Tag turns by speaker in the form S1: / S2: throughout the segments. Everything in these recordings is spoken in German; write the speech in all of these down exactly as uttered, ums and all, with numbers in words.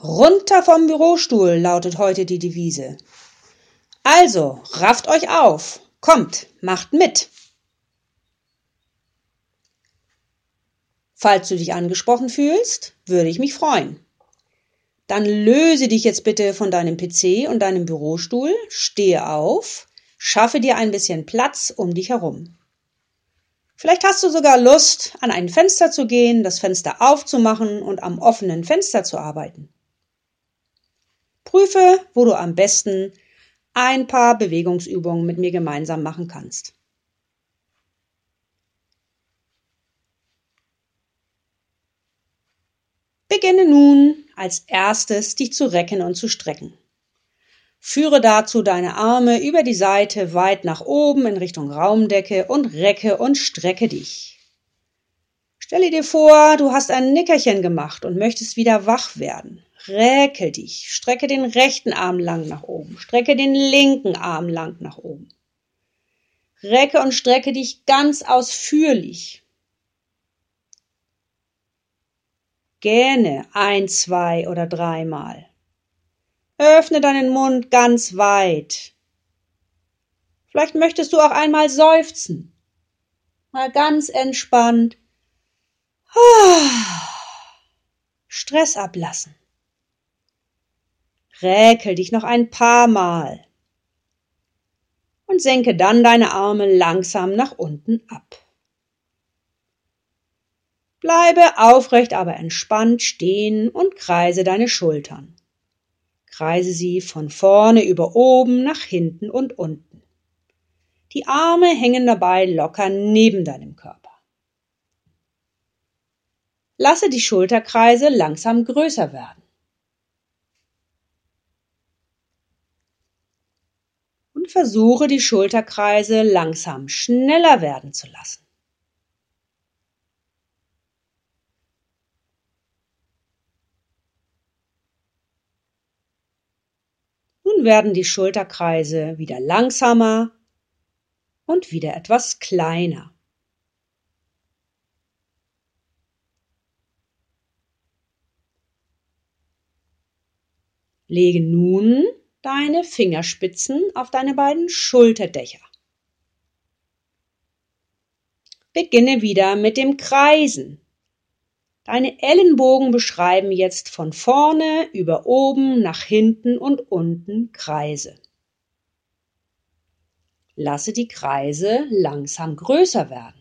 S1: Runter vom Bürostuhl lautet heute die Devise. Also, rafft euch auf, kommt, macht mit. Falls du dich angesprochen fühlst, würde ich mich freuen. Dann löse dich jetzt bitte von deinem P C und deinem Bürostuhl, stehe auf, schaffe dir ein bisschen Platz um dich herum. Vielleicht hast du sogar Lust, an ein Fenster zu gehen, das Fenster aufzumachen und am offenen Fenster zu arbeiten. Prüfe, wo du am besten ein paar Bewegungsübungen mit mir gemeinsam machen kannst. Beginne nun als erstes, dich zu recken und zu strecken. Führe dazu deine Arme über die Seite weit nach oben in Richtung Raumdecke und recke und strecke dich. Stelle dir vor, du hast ein Nickerchen gemacht und möchtest wieder wach werden. Recke dich, strecke den rechten Arm lang nach oben, strecke den linken Arm lang nach oben. Recke und strecke dich ganz ausführlich. Gähne ein, zwei oder dreimal. Öffne deinen Mund ganz weit. Vielleicht möchtest du auch einmal seufzen. Mal ganz entspannt. Stress ablassen. Räkel dich noch ein paar Mal. Und senke dann deine Arme langsam nach unten ab. Bleibe aufrecht, aber entspannt stehen und kreise deine Schultern. Kreise sie von vorne über oben nach hinten und unten. Die Arme hängen dabei locker neben deinem Körper. Lasse die Schulterkreise langsam größer werden. Und versuche die Schulterkreise langsam schneller werden zu lassen. Nun werden die Schulterkreise wieder langsamer und wieder etwas kleiner. Lege nun deine Fingerspitzen auf deine beiden Schulterdächer. Beginne wieder mit dem Kreisen. Deine Ellenbogen beschreiben jetzt von vorne über oben nach hinten und unten Kreise. Lasse die Kreise langsam größer werden.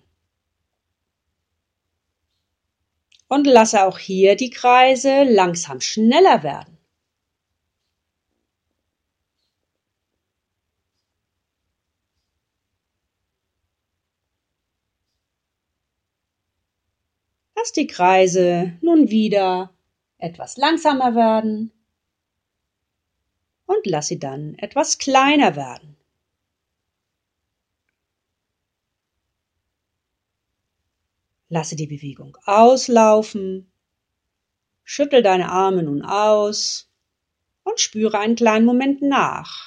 S1: Und lasse auch hier die Kreise langsam schneller werden. Lass die Kreise nun wieder etwas langsamer werden und lass sie dann etwas kleiner werden. Lasse die Bewegung auslaufen, schüttel deine Arme nun aus und spüre einen kleinen Moment nach.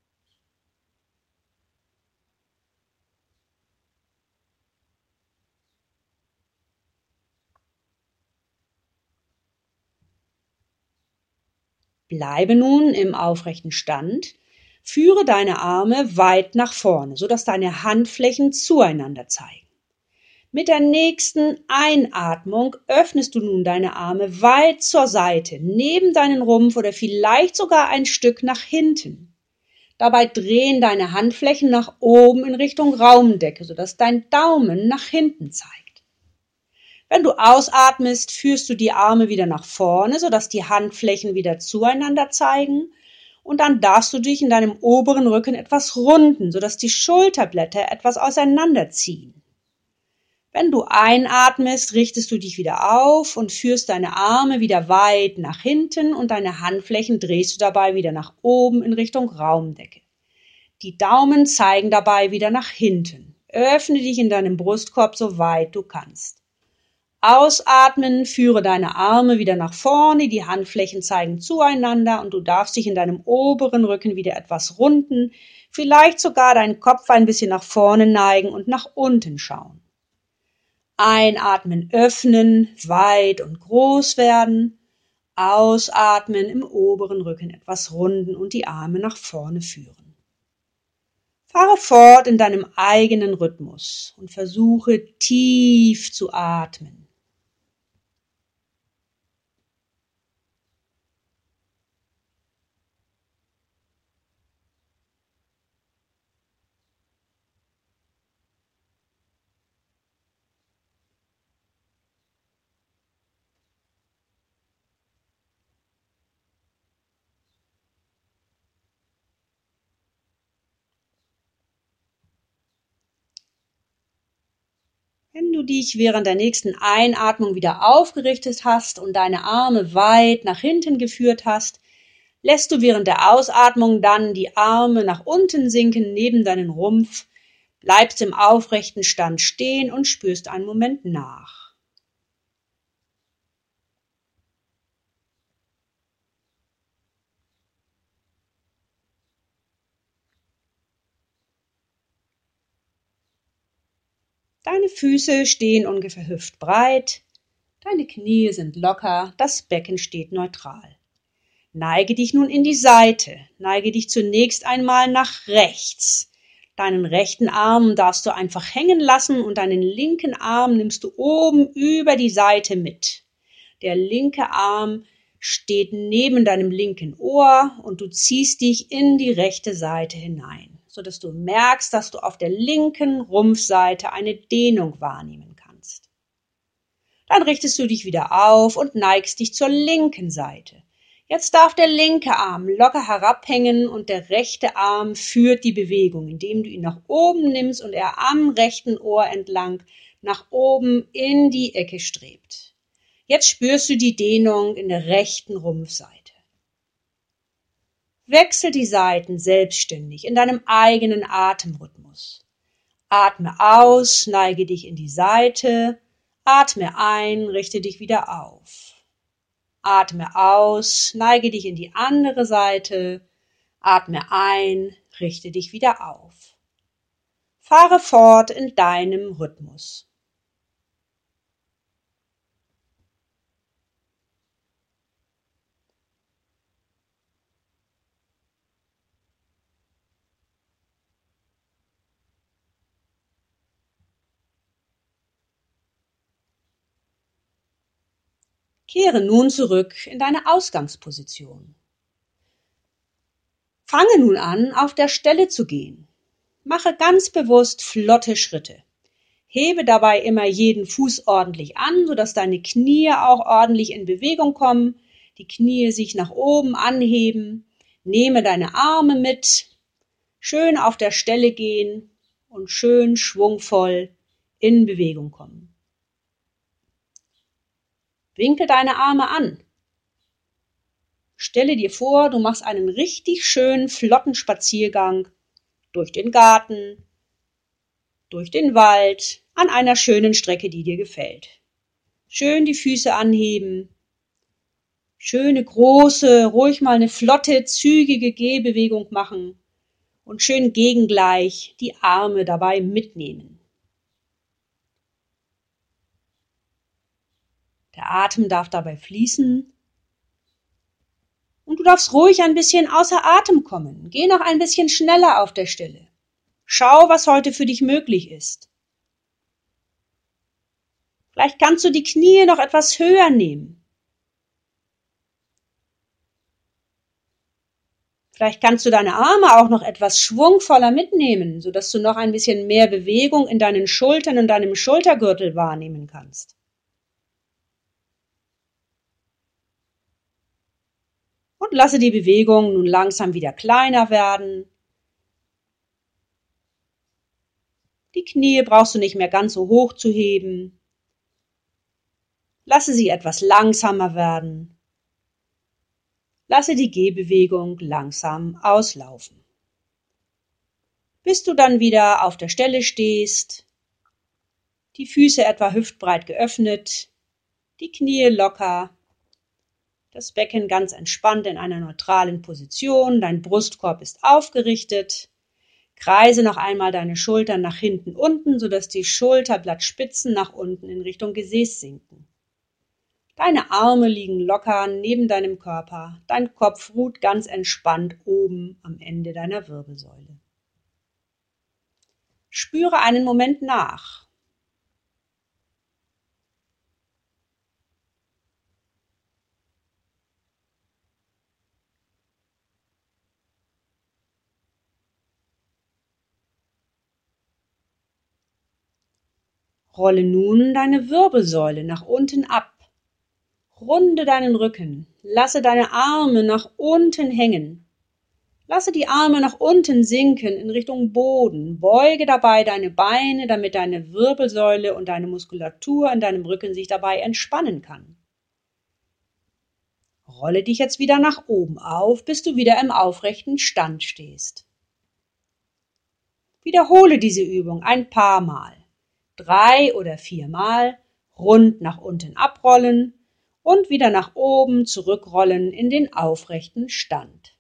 S1: Bleibe nun im aufrechten Stand, führe deine Arme weit nach vorne, sodass deine Handflächen zueinander zeigen. Mit der nächsten Einatmung öffnest du nun deine Arme weit zur Seite, neben deinen Rumpf oder vielleicht sogar ein Stück nach hinten. Dabei drehen deine Handflächen nach oben in Richtung Raumdecke, sodass dein Daumen nach hinten zeigt. Wenn du ausatmest, führst du die Arme wieder nach vorne, sodass die Handflächen wieder zueinander zeigen. Und dann darfst du dich in deinem oberen Rücken etwas runden, sodass die Schulterblätter etwas auseinanderziehen. Wenn du einatmest, richtest du dich wieder auf und führst deine Arme wieder weit nach hinten und deine Handflächen drehst du dabei wieder nach oben in Richtung Raumdecke. Die Daumen zeigen dabei wieder nach hinten. Öffne dich in deinem Brustkorb so weit du kannst. Ausatmen, führe deine Arme wieder nach vorne, die Handflächen zeigen zueinander und du darfst dich in deinem oberen Rücken wieder etwas runden, vielleicht sogar deinen Kopf ein bisschen nach vorne neigen und nach unten schauen. Einatmen, öffnen, weit und groß werden. Ausatmen, im oberen Rücken etwas runden und die Arme nach vorne führen. Fahre fort in deinem eigenen Rhythmus und versuche tief zu atmen. Wenn du dich während der nächsten Einatmung wieder aufgerichtet hast und deine Arme weit nach hinten geführt hast, lässt du während der Ausatmung dann die Arme nach unten sinken neben deinen Rumpf, bleibst im aufrechten Stand stehen und spürst einen Moment nach. Deine Füße stehen ungefähr hüftbreit, deine Knie sind locker, das Becken steht neutral. Neige dich nun in die Seite, neige dich zunächst einmal nach rechts. Deinen rechten Arm darfst du einfach hängen lassen und deinen linken Arm nimmst du oben über die Seite mit. Der linke Arm steht neben deinem linken Ohr und du ziehst dich in die rechte Seite hinein, sodass du merkst, dass du auf der linken Rumpfseite eine Dehnung wahrnehmen kannst. Dann richtest du dich wieder auf und neigst dich zur linken Seite. Jetzt darf der linke Arm locker herabhängen und der rechte Arm führt die Bewegung, indem du ihn nach oben nimmst und er am rechten Ohr entlang nach oben in die Ecke strebt. Jetzt spürst du die Dehnung in der rechten Rumpfseite. Wechsel die Seiten selbstständig in deinem eigenen Atemrhythmus. Atme aus, neige dich in die Seite, atme ein, richte dich wieder auf. Atme aus, neige dich in die andere Seite, atme ein, richte dich wieder auf. Fahre fort in deinem Rhythmus. Kehre nun zurück in deine Ausgangsposition. Fange nun an, auf der Stelle zu gehen. Mache ganz bewusst flotte Schritte. Hebe dabei immer jeden Fuß ordentlich an, sodass deine Knie auch ordentlich in Bewegung kommen, die Knie sich nach oben anheben. Nehme deine Arme mit, schön auf der Stelle gehen und schön schwungvoll in Bewegung kommen. Winkel deine Arme an. Stelle dir vor, du machst einen richtig schönen, flotten Spaziergang durch den Garten, durch den Wald, an einer schönen Strecke, die dir gefällt. Schön die Füße anheben, schöne große, ruhig mal eine flotte, zügige Gehbewegung machen und schön gegengleich die Arme dabei mitnehmen. Der Atem darf dabei fließen und du darfst ruhig ein bisschen außer Atem kommen. Geh noch ein bisschen schneller auf der Stelle. Schau, was heute für dich möglich ist. Vielleicht kannst du die Knie noch etwas höher nehmen. Vielleicht kannst du deine Arme auch noch etwas schwungvoller mitnehmen, sodass du noch ein bisschen mehr Bewegung in deinen Schultern und deinem Schultergürtel wahrnehmen kannst. Und lasse die Bewegung nun langsam wieder kleiner werden. Die Knie brauchst du nicht mehr ganz so hoch zu heben. Lasse sie etwas langsamer werden. Lasse die Gehbewegung langsam auslaufen. Bis du dann wieder auf der Stelle stehst, die Füße etwa hüftbreit geöffnet, die Knie locker, das Becken ganz entspannt in einer neutralen Position, dein Brustkorb ist aufgerichtet. Kreise noch einmal deine Schultern nach hinten unten, sodass die Schulterblattspitzen nach unten in Richtung Gesäß sinken. Deine Arme liegen locker neben deinem Körper. Dein Kopf ruht ganz entspannt oben am Ende deiner Wirbelsäule. Spüre einen Moment nach. Rolle nun deine Wirbelsäule nach unten ab. Runde deinen Rücken. Lasse deine Arme nach unten hängen. Lasse die Arme nach unten sinken in Richtung Boden. Beuge dabei deine Beine, damit deine Wirbelsäule und deine Muskulatur in deinem Rücken sich dabei entspannen kann. Rolle dich jetzt wieder nach oben auf, bis du wieder im aufrechten Stand stehst. Wiederhole diese Übung ein paar Mal. Drei oder viermal rund nach unten abrollen und wieder nach oben zurückrollen in den aufrechten Stand.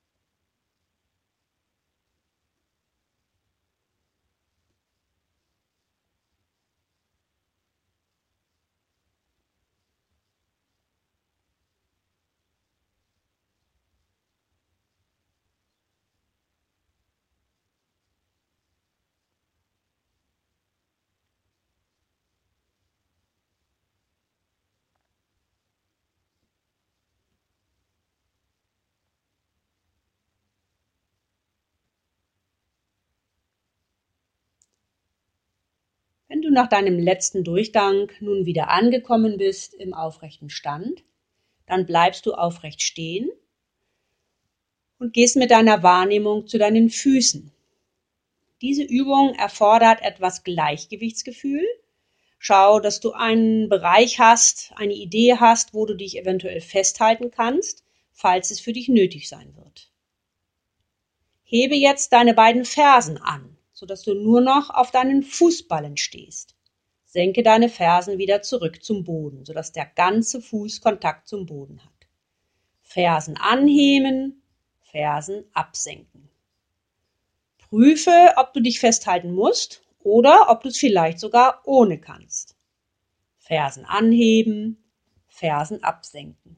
S1: Wenn du nach deinem letzten Durchgang nun wieder angekommen bist im aufrechten Stand, dann bleibst du aufrecht stehen und gehst mit deiner Wahrnehmung zu deinen Füßen. Diese Übung erfordert etwas Gleichgewichtsgefühl. Schau, dass du einen Bereich hast, eine Idee hast, wo du dich eventuell festhalten kannst, falls es für dich nötig sein wird. Hebe jetzt deine beiden Fersen an, sodass du nur noch auf deinen Fußballen stehst. Senke deine Fersen wieder zurück zum Boden, sodass der ganze Fuß Kontakt zum Boden hat. Fersen anheben, Fersen absenken. Prüfe, ob du dich festhalten musst oder ob du es vielleicht sogar ohne kannst. Fersen anheben, Fersen absenken.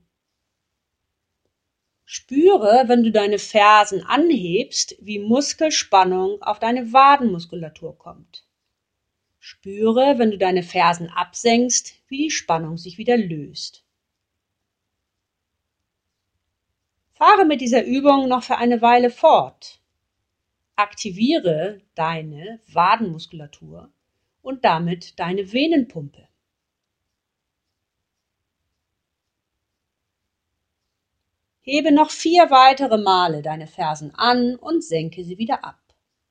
S1: Spüre, wenn du deine Fersen anhebst, wie Muskelspannung auf deine Wadenmuskulatur kommt. Spüre, wenn du deine Fersen absenkst, wie die Spannung sich wieder löst. Fahre mit dieser Übung noch für eine Weile fort. Aktiviere deine Wadenmuskulatur und damit deine Venenpumpe. Hebe noch vier weitere Male deine Fersen an und senke sie wieder ab.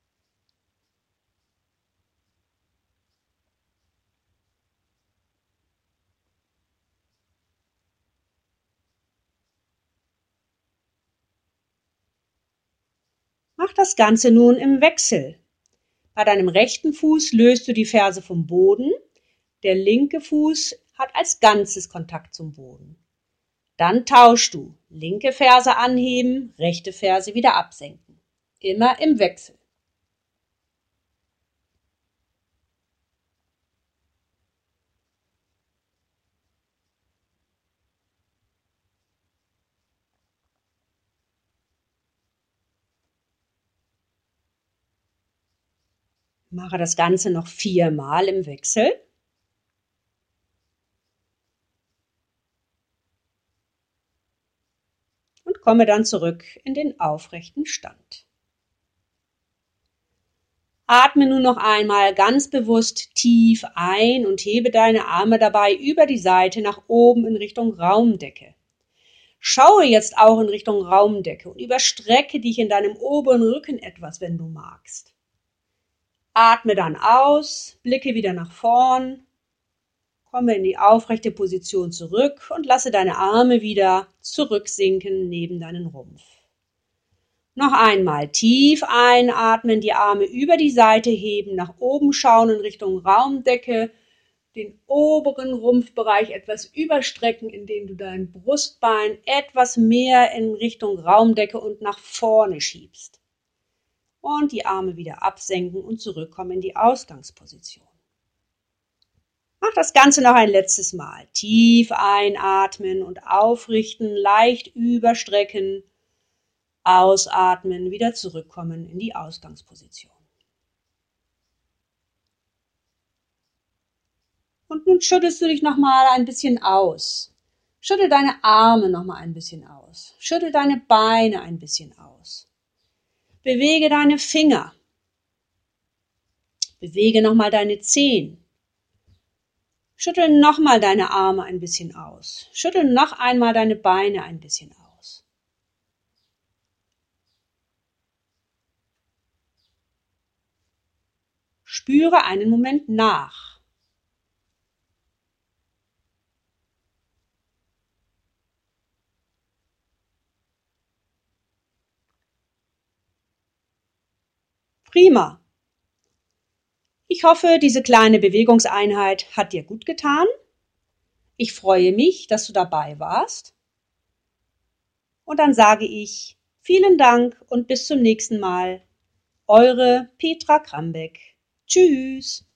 S1: Mach das Ganze nun im Wechsel. Bei deinem rechten Fuß löst du die Ferse vom Boden, der linke Fuß hat als Ganzes Kontakt zum Boden. Dann tauschst du, linke Ferse anheben, rechte Ferse wieder absenken. Immer im Wechsel. Mache das Ganze noch viermal im Wechsel. Und komme dann zurück in den aufrechten Stand. Atme nun noch einmal ganz bewusst tief ein und hebe deine Arme dabei über die Seite nach oben in Richtung Raumdecke. Schaue jetzt auch in Richtung Raumdecke und überstrecke dich in deinem oberen Rücken etwas, wenn du magst. Atme dann aus, blicke wieder nach vorn, komme in die aufrechte Position zurück und lasse deine Arme wieder zurücksinken neben deinen Rumpf. Noch einmal tief einatmen, die Arme über die Seite heben, nach oben schauen in Richtung Raumdecke, den oberen Rumpfbereich etwas überstrecken, indem du dein Brustbein etwas mehr in Richtung Raumdecke und nach vorne schiebst. Und die Arme wieder absenken und zurückkommen in die Ausgangsposition. Mach das Ganze noch ein letztes Mal. Tief einatmen und aufrichten, leicht überstrecken, ausatmen, wieder zurückkommen in die Ausgangsposition. Und nun schüttelst du dich nochmal ein bisschen aus. Schüttel deine Arme nochmal ein bisschen aus. Schüttel deine Beine ein bisschen aus. Bewege deine Finger. Bewege nochmal deine Zehen. Schüttel nochmal deine Arme ein bisschen aus. Schüttel noch einmal deine Beine ein bisschen aus. Spüre einen Moment nach. Prima. Ich hoffe, diese kleine Bewegungseinheit hat dir gut getan. Ich freue mich, dass du dabei warst. Und dann sage ich vielen Dank und bis zum nächsten Mal. Eure Petra Krambeck. Tschüss.